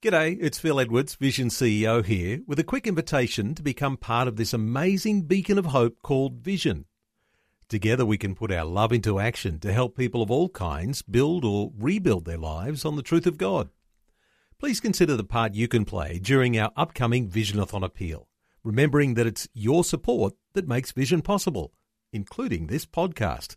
G'day, it's Phil Edwards, Vision CEO here, with a quick invitation to become part of this amazing beacon of hope called Vision. Together we can put our love into action to help people of all kinds build or rebuild their lives on the truth of God. Please consider the part you can play during our upcoming Visionathon appeal, remembering that it's your support that makes Vision possible, including this podcast.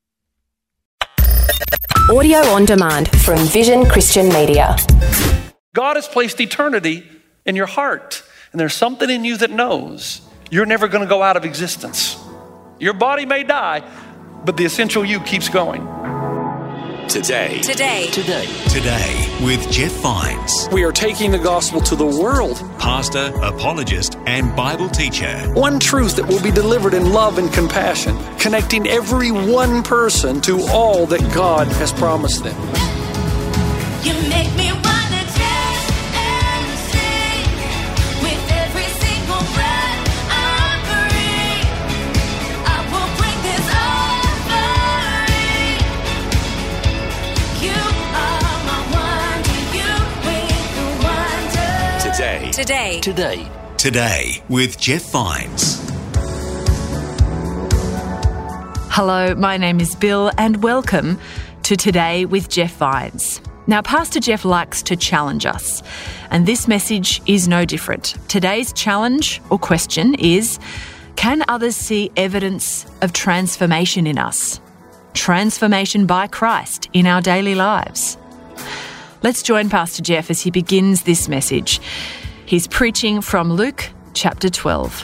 Audio on demand from Vision Christian Media. God has placed eternity in your heart, and there's something in you that knows you're never going to go out of existence. Your body may die, but the essential you keeps going. Today with Jeff Vines. We are taking the gospel to the world. Pastor, apologist, and Bible teacher. One truth that will be delivered in love and compassion, connecting every one person to all that God has promised them. You make me wanna dance and sing with every single breath I breathe. I will bring this offering. You are my wonder, you bring the wonder. Today with Jeff Vines. Hello, my name is Bill and welcome to Today with Jeff Vines. Now, Pastor Jeff likes to challenge us, and this message is no different. Today's challenge or question is, can others see evidence of transformation in us? Transformation by Christ in our daily lives. Let's join Pastor Jeff as he begins this message. He's preaching from Luke chapter 12.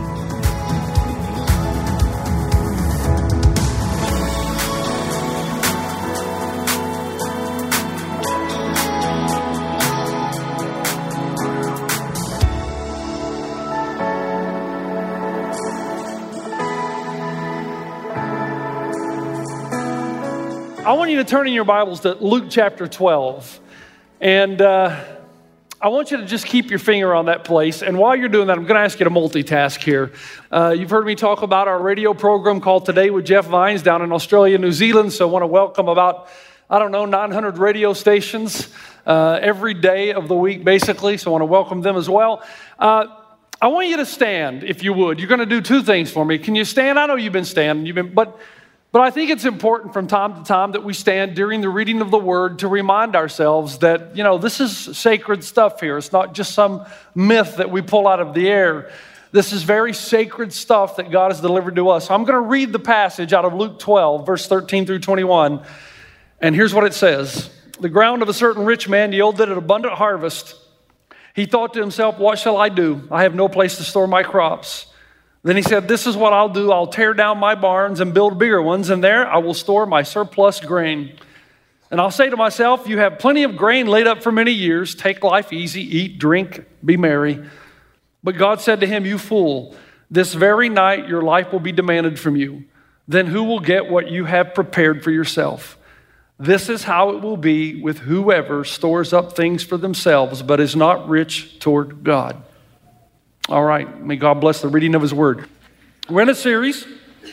I want you to turn in your Bibles to Luke chapter 12. And I want you to just keep your finger on that place. And while you're doing that, I'm going to ask you to multitask here. You've heard me talk about our radio program called Today with Jeff Vines down in Australia, New Zealand. So I want to welcome about, 900 radio stations every day of the week, basically. So I want to welcome them as well. I want you to stand, if you would. You're going to do two things for me. Can you stand? I know you've been standing, But I think it's important from time to time that we stand during the reading of the Word to remind ourselves that, this is sacred stuff here. It's not just some myth that we pull out of the air. This is very sacred stuff that God has delivered to us. I'm going to read the passage out of Luke 12, verse 13 through 21. And here's what it says. The ground of a certain rich man yielded an abundant harvest. He thought to himself, what shall I do? I have no place to store my crops. Then he said, this is what I'll do. I'll tear down my barns and build bigger ones, and there I will store my surplus grain. And I'll say to myself, you have plenty of grain laid up for many years. Take life easy, eat, drink, be merry. But God said to him, you fool, this very night your life will be demanded from you. Then who will get what you have prepared for yourself? This is how it will be with whoever stores up things for themselves, but is not rich toward God. All right, may God bless the reading of His Word. We're in a series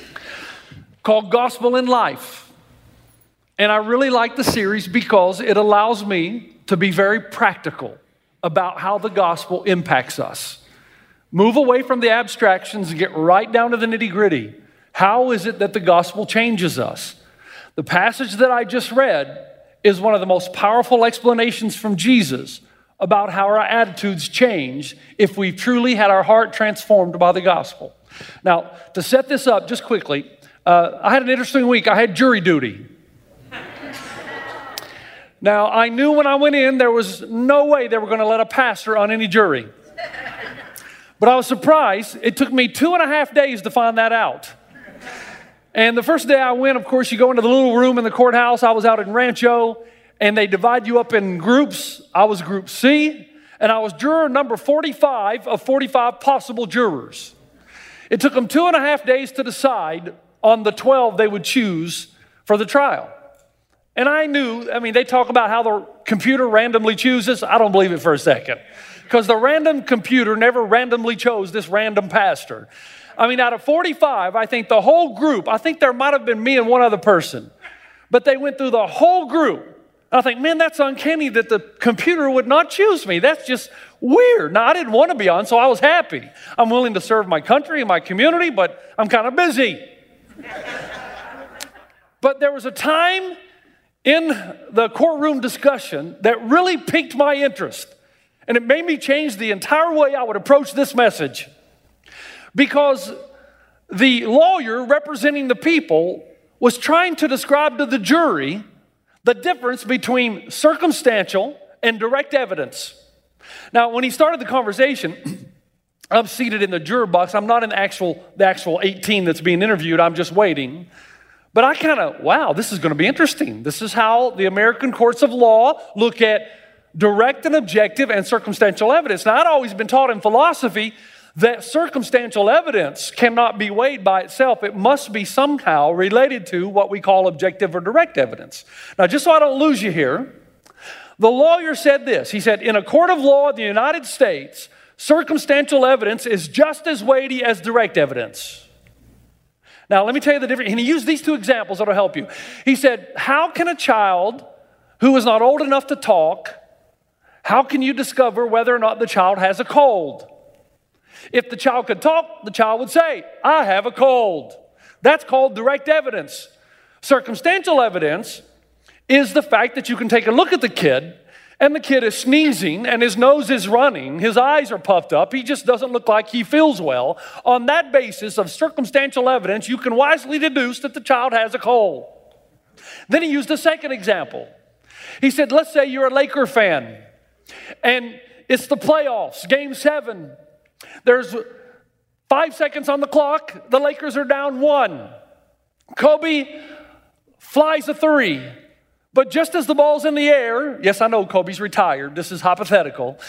called Gospel in Life. And I really like the series because it allows me to be very practical about how the gospel impacts us. Move away from the abstractions and get right down to the nitty-gritty. How is it that the gospel changes us? The passage that I just read is one of the most powerful explanations from Jesus about how our attitudes change if we've truly had our heart transformed by the gospel. Now, to set this up just quickly, I had an interesting week. I had jury duty. Now, I knew when I went in there was no way they were going to let a pastor on any jury. But I was surprised. It took me 2.5 days to find that out. And the first day I went, of course, you go into the little room in the courthouse. I was out in Rancho. And they divide you up in groups. I was group C, and I was juror number 45 of 45 possible jurors. It took them 2.5 days to decide on the 12 they would choose for the trial. And I knew, they talk about how the computer randomly chooses. I don't believe it for a second. Because the random computer never randomly chose this random pastor. Out of 45, I think the whole group, there might have been me and one other person. But they went through the whole group I think, man, that's uncanny that the computer would not choose me. That's just weird. Now, I didn't want to be on, so I was happy. I'm willing to serve my country and my community, but I'm kind of busy. But there was a time in the courtroom discussion that really piqued my interest, and it made me change the entire way I would approach this message. Because the lawyer representing the people was trying to describe to the jury the difference between circumstantial and direct evidence. Now, when he started the conversation, I'm seated in the juror box. I'm not in the actual 18 that's being interviewed. I'm just waiting. But I kind of, wow, this is going to be interesting. This is how the American courts of law look at direct and objective and circumstantial evidence. Now, I'd always been taught in philosophy that circumstantial evidence cannot be weighed by itself. It must be somehow related to what we call objective or direct evidence. Now, just so I don't lose you here, the lawyer said this. He said, in a court of law in the United States, circumstantial evidence is just as weighty as direct evidence. Now, let me tell you the difference. And he used these two examples that will help you. He said, how can a child who is not old enough to talk, how can you discover whether or not the child has a cold? If the child could talk, the child would say, I have a cold. That's called direct evidence. Circumstantial evidence is the fact that you can take a look at the kid, and the kid is sneezing, and his nose is running, his eyes are puffed up, he just doesn't look like he feels well. On that basis of circumstantial evidence, you can wisely deduce that the child has a cold. Then he used a second example. He said, let's say you're a Laker fan, and it's the playoffs, Game 7. There's 5 seconds on the clock. The Lakers are down 1. Kobe flies a 3. But just as the ball's in the air, yes, I know Kobe's retired. This is hypothetical.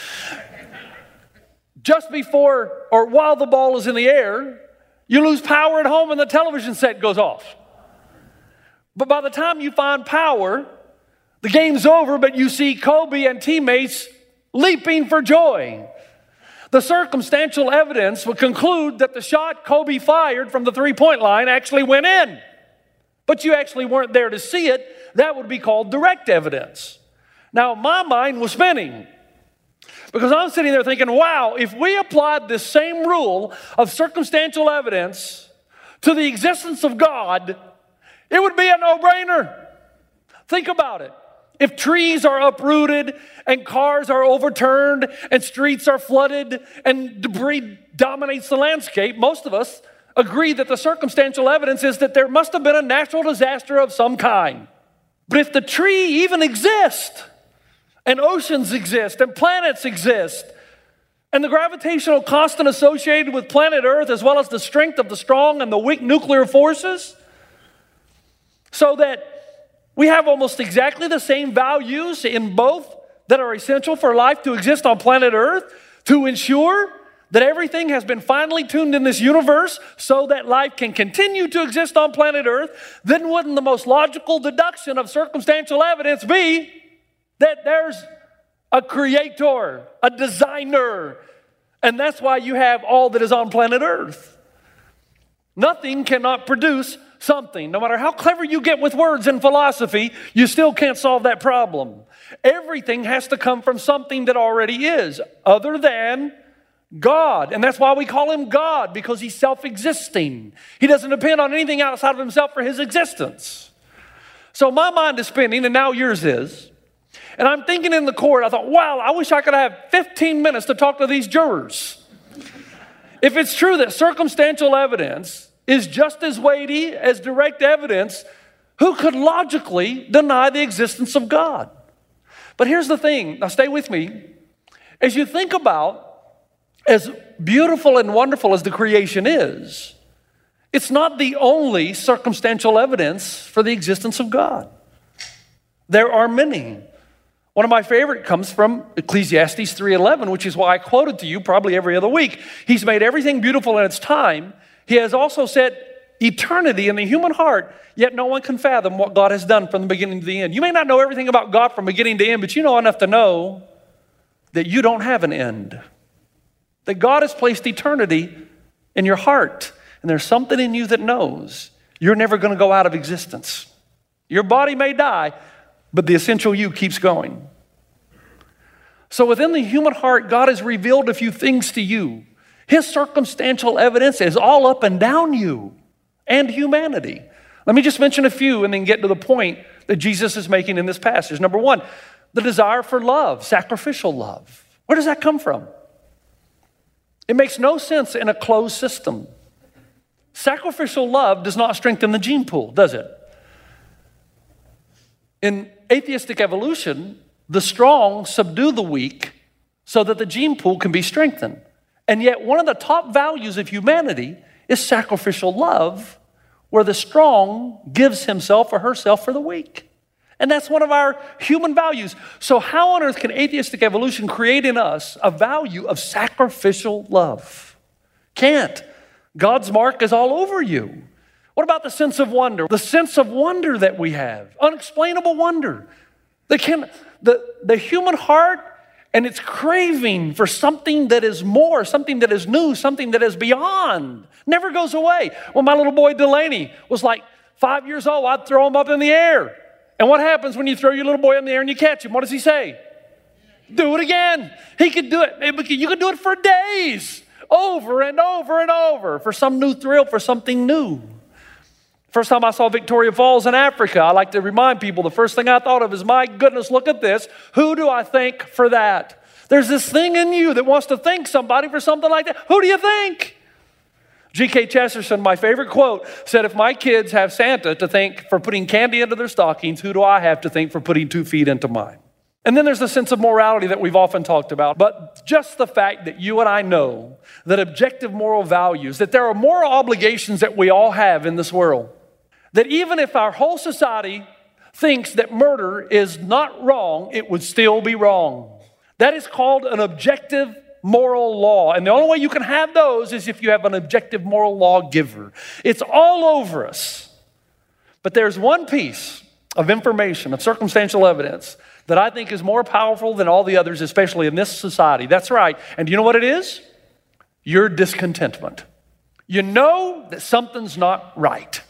Just before or while the ball is in the air, you lose power at home and the television set goes off. But by the time you find power, the game's over, but you see Kobe and teammates leaping for joy. The circumstantial evidence would conclude that the shot Kobe fired from the three-point line actually went in. But you actually weren't there to see it. That would be called direct evidence. Now, my mind was spinning because I'm sitting there thinking, wow, if we applied this same rule of circumstantial evidence to the existence of God, it would be a no-brainer. Think about it. If trees are uprooted and cars are overturned and streets are flooded and debris dominates the landscape, most of us agree that the circumstantial evidence is that there must have been a natural disaster of some kind. But if the tree even exists, and oceans exist, and planets exist, and the gravitational constant associated with planet Earth, as well as the strength of the strong and the weak nuclear forces, so that we have almost exactly the same values in both that are essential for life to exist on planet Earth, to ensure that everything has been finely tuned in this universe so that life can continue to exist on planet Earth, then wouldn't the most logical deduction of circumstantial evidence be that there's a creator, a designer, and that's why you have all that is on planet Earth? Nothing cannot produce something. No matter how clever you get with words in philosophy, you still can't solve that problem. Everything has to come from something that already is, other than God. And that's why we call him God, because he's self-existing. He doesn't depend on anything outside of himself for his existence. So my mind is spinning, and now yours is. And I'm thinking in the court, I thought, wow, I wish I could have 15 minutes to talk to these jurors. If it's true that circumstantial evidence is just as weighty as direct evidence, who could logically deny the existence of God? But here's the thing. Now stay with me. As you think about as beautiful and wonderful as the creation is, it's not the only circumstantial evidence for the existence of God. There are many. One of my favorite comes from Ecclesiastes 3:11, which is why I quoted to you probably every other week. He's made everything beautiful in its time. He has also set eternity in the human heart, yet no one can fathom what God has done from the beginning to the end. You may not know everything about God from beginning to end, but you know enough to know that you don't have an end. That God has placed eternity in your heart, and there's something in you that knows you're never going to go out of existence. Your body may die, but the essential you keeps going. So within the human heart, God has revealed a few things to you. His circumstantial evidence is all up and down you and humanity. Let me just mention a few and then get to the point that Jesus is making in this passage. Number one, the desire for love, sacrificial love. Where does that come from? It makes no sense in a closed system. Sacrificial love does not strengthen the gene pool, does it? In atheistic evolution, the strong subdue the weak so that the gene pool can be strengthened. And yet one of the top values of humanity is sacrificial love, where the strong gives himself or herself for the weak. And that's one of our human values. So how on earth can atheistic evolution create in us a value of sacrificial love? Can't. God's mark is all over you. What about the sense of wonder? The sense of wonder that we have, unexplainable wonder. The human heart and its craving for something that is more, something that is new, something that is beyond, never goes away. When my little boy Delaney was like 5 years old, I'd throw him up in the air. And what happens when you throw your little boy in the air and you catch him? What does he say? Do it again. He could do it. You could do it for days, over and over and over, for some new thrill, for something new. First time I saw Victoria Falls in Africa, I like to remind people, the first thing I thought of is, my goodness, look at this. Who do I thank for that? There's this thing in you that wants to thank somebody for something like that. Who do you think? G.K. Chesterton, my favorite quote, said, if my kids have Santa to thank for putting candy into their stockings, who do I have to thank for putting 2 feet into mine? And then there's the sense of morality that we've often talked about. But just the fact that you and I know that objective moral values, that there are moral obligations that we all have in this world, that even if our whole society thinks that murder is not wrong, it would still be wrong. That is called an objective moral law. And the only way you can have those is if you have an objective moral lawgiver. It's all over us. But there's one piece of information, of circumstantial evidence, that I think is more powerful than all the others, especially in this society. That's right. And do you know what it is? Your discontentment. You know that something's not right.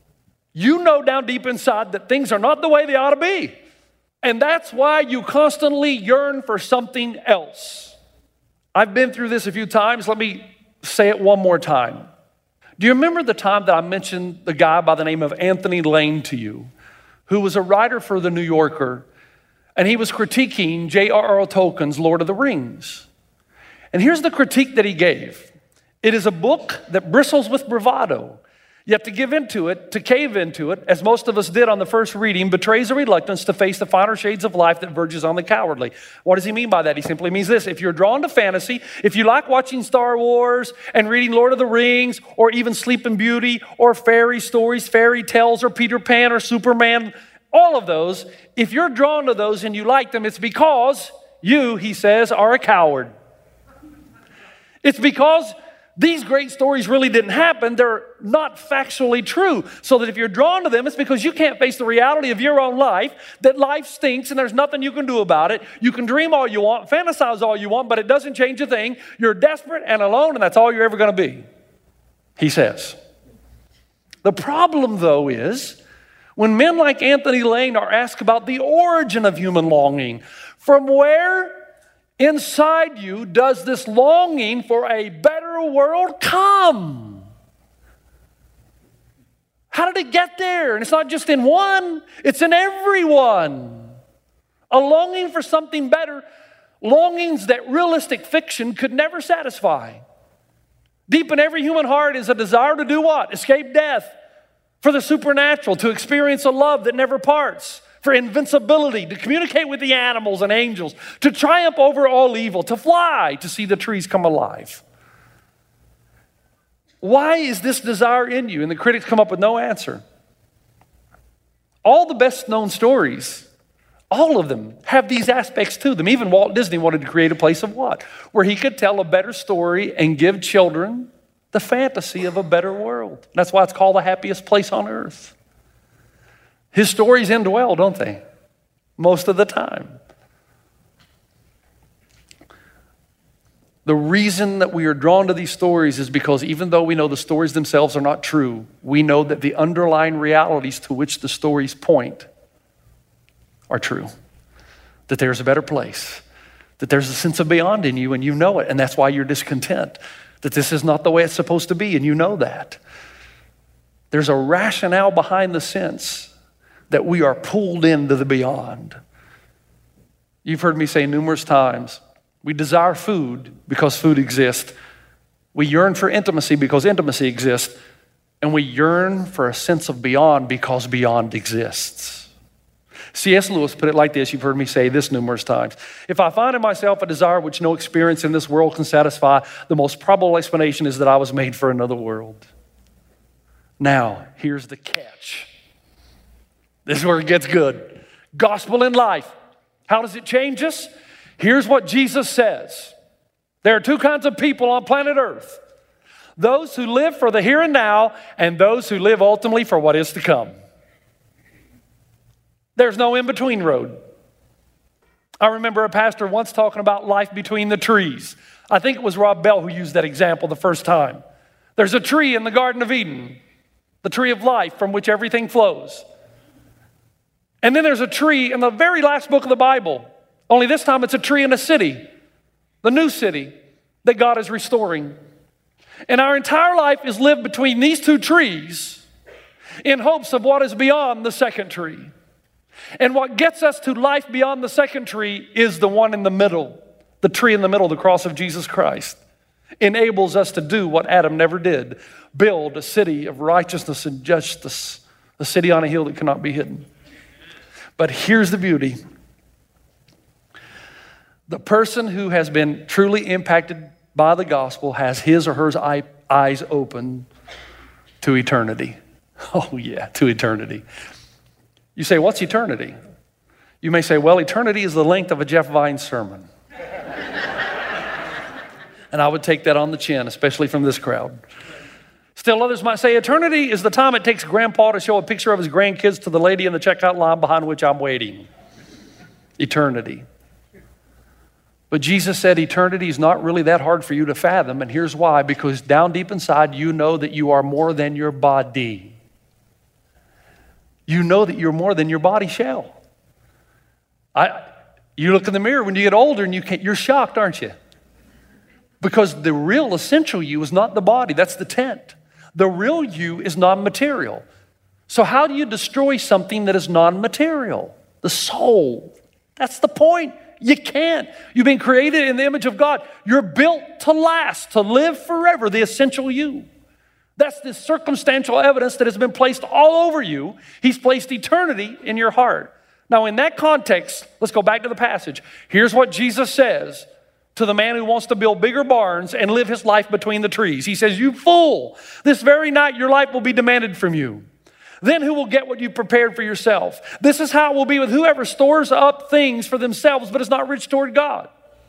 You know down deep inside that things are not the way they ought to be. And that's why you constantly yearn for something else. I've been through this a few times. Let me say it one more time. Do you remember the time that I mentioned the guy by the name of Anthony Lane to you, who was a writer for The New Yorker, and he was critiquing J.R.R. Tolkien's Lord of the Rings? And here's the critique that he gave. It is a book that bristles with bravado. You have to give into it, to cave into it, as most of us did on the first reading, betrays a reluctance to face the finer shades of life that verges on the cowardly. What does he mean by that? He simply means this. If you're drawn to fantasy, if you like watching Star Wars and reading Lord of the Rings, or even Sleeping Beauty, or fairy stories, fairy tales, or Peter Pan, or Superman, all of those, if you're drawn to those and you like them, it's because you, he says, are a coward. It's because these great stories really didn't happen. They're not factually true. So that if you're drawn to them, it's because you can't face the reality of your own life, that life stinks and there's nothing you can do about it. You can dream all you want, fantasize all you want, but it doesn't change a thing. You're desperate and alone, and that's all you're ever going to be, he says. The problem, though, is when men like Anthony Lane are asked about the origin of human longing, from where inside you does this longing for a better world come? How did it get there? And it's not just in one, it's in everyone. A longing for something better, longings that realistic fiction could never satisfy. Deep in every human heart is a desire to do what? Escape death, for the supernatural, to experience a love that never parts, for invincibility, to communicate with the animals and angels, to triumph over all evil, to fly, to see the trees come alive. Why is this desire in you? And the critics come up with no answer. All the best known stories, all of them have these aspects to them. Even Walt Disney wanted to create a place of what? Where he could tell a better story and give children the fantasy of a better world. That's why it's called the happiest place on earth. His stories end well, don't they? Most of the time. The reason that we are drawn to these stories is because even though we know the stories themselves are not true, we know that the underlying realities to which the stories point are true, that there's a better place, that there's a sense of beyond in you and you know it, and that's why you're discontent, that this is not the way it's supposed to be and you know that. There's a rationale behind the sense that we are pulled into the beyond. You've heard me say numerous times, we desire food because food exists. We yearn for intimacy because intimacy exists. And we yearn for a sense of beyond because beyond exists. C.S. Lewis put it like this. You've heard me say this numerous times. If I find in myself a desire which no experience in this world can satisfy, the most probable explanation is that I was made for another world. Now, here's the catch. This is where it gets good. Gospel in life. How does it change us? Here's what Jesus says. There are two kinds of people on planet Earth. Those who live for the here and now and those who live ultimately for what is to come. There's no in-between road. I remember a pastor once talking about life between the trees. I think it was Rob Bell who used that example the first time. There's a tree in the Garden of Eden, the tree of life from which everything flows. And then there's a tree in the very last book of the Bible, only this time it's a tree in a city, the new city that God is restoring. And our entire life is lived between these two trees in hopes of what is beyond the second tree. And what gets us to life beyond the second tree is the one in the middle, the tree in the middle, the cross of Jesus Christ. Enables us to do what Adam never did, build a city of righteousness and justice, a city on a hill that cannot be hidden. But here's the beauty. The person who has been truly impacted by the gospel has his or her eyes open to eternity. Oh yeah, to eternity. You say, what's eternity? You may say, well, eternity is the length of a Jeff Vines sermon. And I would take that on the chin, especially from this crowd. Still others might say, eternity is the time it takes grandpa to show a picture of his grandkids to the lady in the checkout line behind which I'm waiting. Eternity. But Jesus said eternity is not really that hard for you to fathom, and here's why. Because down deep inside, you know that you are more than your body. You know that you're more than your body shell. You look in the mirror when you get older and you're shocked, aren't you? Because the real essential you is not the body, that's the tent. The real you is non-material. So how do you destroy something that is non-material? The soul. That's the point. You can't. You've been created in the image of God. You're built to last, to live forever, the essential you. That's the circumstantial evidence that has been placed all over you. He's placed eternity in your heart. Now, in that context, let's go back to the passage. Here's what Jesus says to the man who wants to build bigger barns and live his life between the trees. He says, you fool, this very night your life will be demanded from you. Then who will get what you prepared for yourself? This is how it will be with whoever stores up things for themselves but is not rich toward God.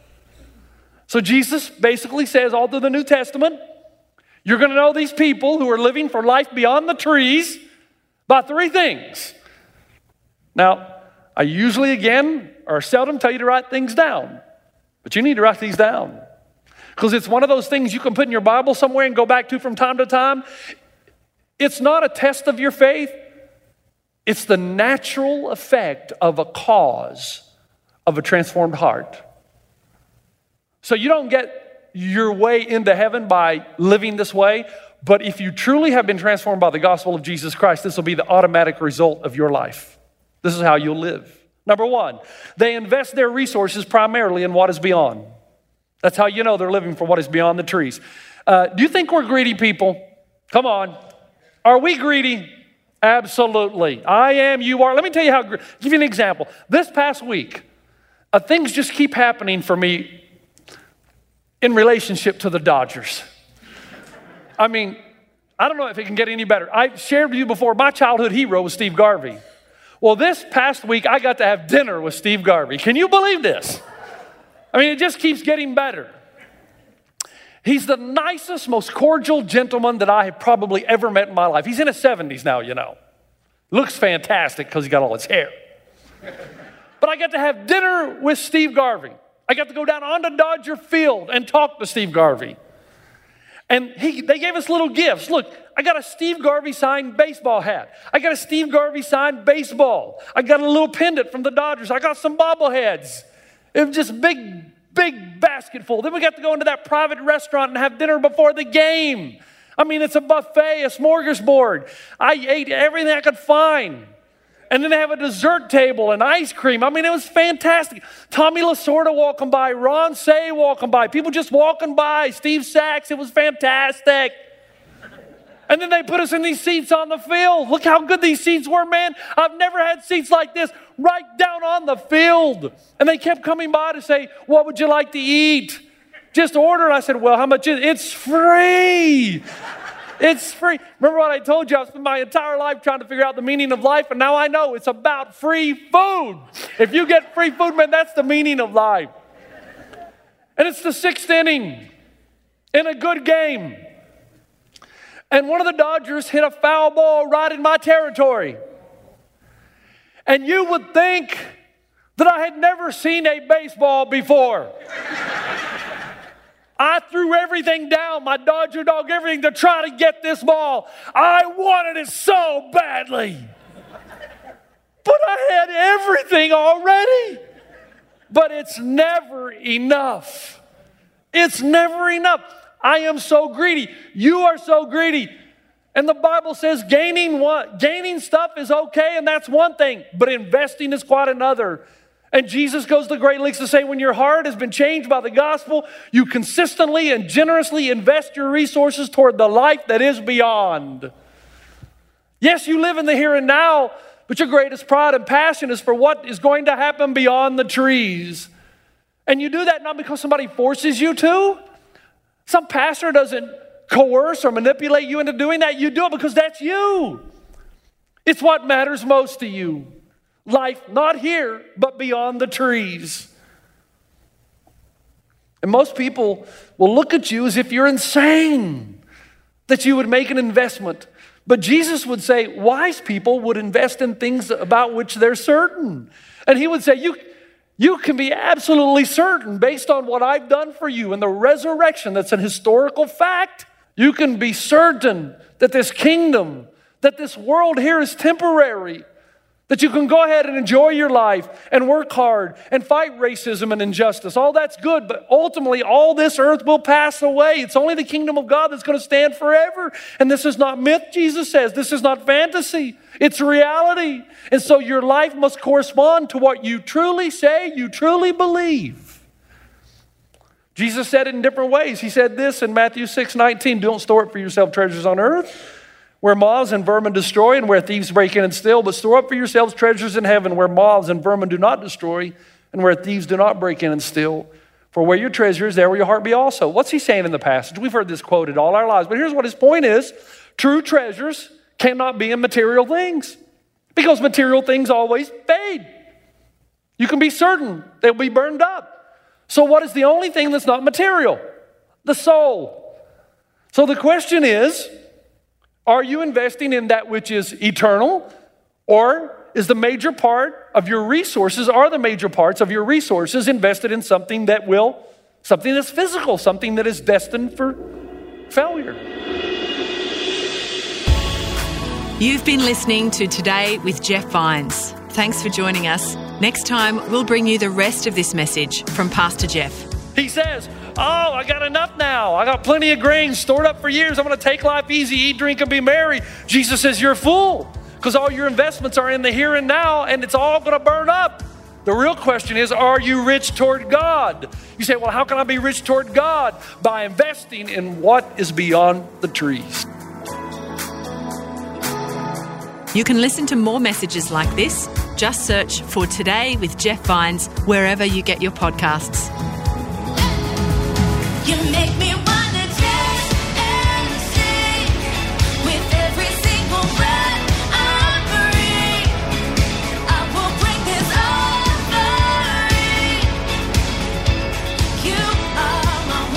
So Jesus basically says all through the New Testament, you're going to know these people who are living for life beyond the trees by three things. Now, I usually, again, or seldom tell you to write things down. But you need to write these down. Because it's one of those things you can put in your Bible somewhere and go back to from time to time. It's not a test of your faith. It's the natural effect of a cause of a transformed heart. So you don't get your way into heaven by living this way. But if you truly have been transformed by the gospel of Jesus Christ, this will be the automatic result of your life. This is how you'll live. Number one, they invest their resources primarily in what is beyond. That's how you know they're living for what is beyond the trees. Do you think we're greedy people? Come on. Are we greedy? Absolutely. I am, you are. Let me tell you how, give you an example. This past week, things just keep happening for me in relationship to the Dodgers. I mean, I don't know if it can get any better. I shared with you before, my childhood hero was Steve Garvey. Well, this past week, I got to have dinner with Steve Garvey. Can you believe this? I mean, it just keeps getting better. He's the nicest, most cordial gentleman that I have probably ever met in my life. He's in his 70s now, you know. Looks fantastic because he got all his hair. But I got to have dinner with Steve Garvey. I got to go down onto Dodger Field and talk to Steve Garvey. And they gave us little gifts. Look, I got a Steve Garvey signed baseball hat. I got a Steve Garvey signed baseball. I got a little pendant from the Dodgers. I got some bobbleheads. It was just big basket full. Then we got to go into that private restaurant and have dinner before the game. I mean, it's a buffet, a smorgasbord. I ate everything I could find. And then they have a dessert table and ice cream. I mean, it was fantastic. Tommy Lasorda walking by, Ron Say walking by, people just walking by, Steve Sachs. It was fantastic. And then they put us in these seats on the field. Look how good these seats were, man. I've never had seats like this right down on the field. And they kept coming by to say, what would you like to eat? Just order. And I said, well, how much is it? It's free. It's free. Remember what I told you? I spent my entire life trying to figure out the meaning of life, and now I know it's about free food. If you get free food, man, that's the meaning of life. And it's the 6th inning in a good game. And one of the Dodgers hit a foul ball right in my territory. And you would think that I had never seen a baseball before. I threw everything down, my Dodger dog, everything to try to get this ball. I wanted it so badly. But I had everything already. But it's never enough. It's never enough. I am so greedy. You are so greedy. And the Bible says gaining stuff is okay, and that's one thing, but investing is quite another. And Jesus goes to great lengths to say when your heart has been changed by the gospel, you consistently and generously invest your resources toward the life that is beyond. Yes, you live in the here and now, but your greatest pride and passion is for what is going to happen beyond the trees. And you do that not because somebody forces you to. Some pastor doesn't coerce or manipulate you into doing that. You do it because that's you. It's what matters most to you. Life not here, but beyond the trees. And most people will look at you as if you're insane, that you would make an investment. But Jesus would say, wise people would invest in things about which they're certain. And he would say, you can be absolutely certain based on what I've done for you and the resurrection that's an historical fact. You can be certain that this kingdom, that this world here is temporary, that you can go ahead and enjoy your life and work hard and fight racism and injustice. All that's good, but ultimately all this earth will pass away. It's only the kingdom of God that's going to stand forever. And this is not myth, Jesus says. This is not fantasy. It's reality. And so your life must correspond to what you truly say, you truly believe. Jesus said it in different ways. He said this in Matthew 6:19, don't store up for yourself treasures on earth, where moths and vermin destroy and where thieves break in and steal, but store up for yourselves treasures in heaven where moths and vermin do not destroy and where thieves do not break in and steal. For where your treasure is, there will your heart be also. What's he saying in the passage? We've heard this quoted all our lives, but here's what his point is. True treasures cannot be in material things because material things always fade. You can be certain they'll be burned up. So what is the only thing that's not material? The soul. So the question is, are you investing in that which is eternal, or is the major part of your resources, are the major parts of your resources invested in something that's physical, something that is destined for failure? You've been listening to Today with Jeff Vines. Thanks for joining us. Next time, we'll bring you the rest of this message from Pastor Jeff. He says, I got enough now. I got plenty of grain stored up for years. I'm going to take life easy, eat, drink, and be merry. Jesus says, you're a fool because all your investments are in the here and now, and it's all going to burn up. The real question is, are you rich toward God? You say, well, how can I be rich toward God? By investing in what is beyond the trees. You can listen to more messages like this. Just search for Today with Jeff Vines wherever you get your podcasts. You make me wanna dance and sing with every single breath I breathe. I will bring this offering. You are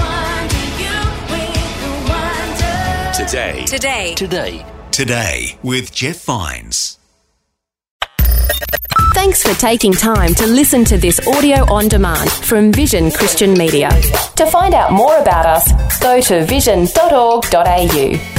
my wonder, you with the wonder. Today with Jeff Vines. Thanks for taking time to listen to this audio on demand from Vision Christian Media. To find out more about us, go to vision.org.au.